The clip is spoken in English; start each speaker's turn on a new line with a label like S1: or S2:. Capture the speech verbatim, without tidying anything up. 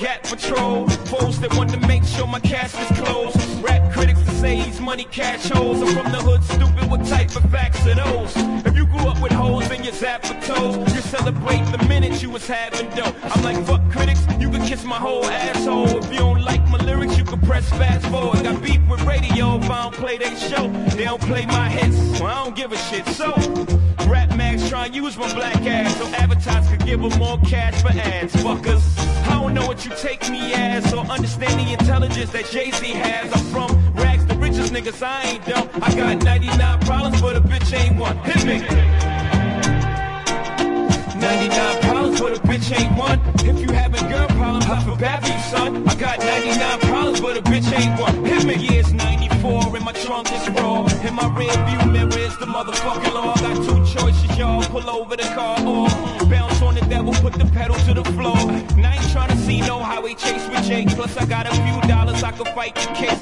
S1: Gap Patrol. Foes that want to make sure my cash is closed. Rap critics that say he's money cash holes. I'm from the hood, stupid, what type of facts are those? If you grew up with holes in your zapper toes, you celebrate the minute you was having dough. I'm like, fuck critics, you can kiss my whole asshole. If you don't like my lyrics, you can press fast forward. Got beef with radio if I don't play they show. They don't play my hits, well I don't give a shit. So, Rap Mags try and use my black ass so advertisers could give them more cash for ads. Fuckers, I don't know what you take me as or understand the intelligence that Jay-Z has. I'm from rags, the richest niggas, I ain't dumb. I got ninety-nine problems, but a bitch ain't one. Hit me. ninety-nine problems, but a bitch ain't one. If you having girl problems, I feel bad for you, son. I got ninety-nine problems, but a bitch ain't one. Hit me. Years ninety-four, and my trunk is raw. In my rear view mirror is the motherfucking law. I got two choices, y'all. Pull over the car or bounce on the devil, put the pedal to the floor. And I ain't trying to see no highway chase with Jake. Plus, I got a few dollars, I could fight the case.